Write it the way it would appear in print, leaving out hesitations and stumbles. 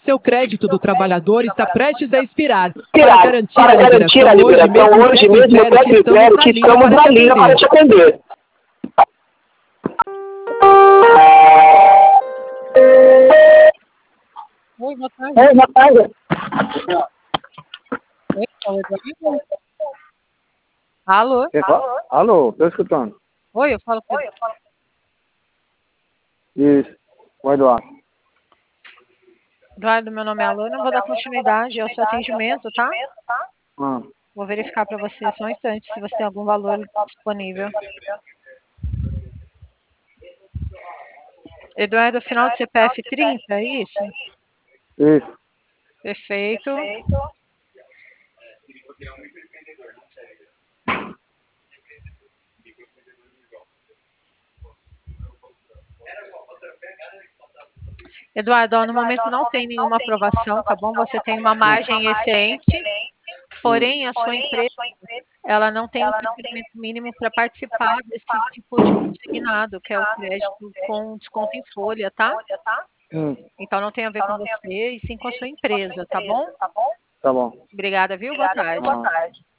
seu crédito do trabalhador está prestes a expirar. Para garantir a liberação, hoje mesmo até quiser que estamos na linha para te atender. Oi, boa tarde. Oi, boa tarde. Oi, fala, Eduardo. Alô? Alô, tô escutando. Oi, eu falo com Isso, o Eduardo. Eduardo, meu nome é Alana, eu vou dar continuidade ao seu atendimento, tá? Vou verificar para você só um instante se você tem algum valor disponível. Eduardo, final de CPF 30, é isso? Isso. Perfeito. Eduardo, no momento não tem nenhuma aprovação, tá bom? Você tem uma margem excelente, porém a sua empresa, ela não tem o crescimento mínimo para participar desse tipo de consignado, que é o crédito com desconto em folha, tá? Então não tem a ver com você e sim com a sua empresa, tá bom? Tá bom. Obrigada, viu? Boa tarde.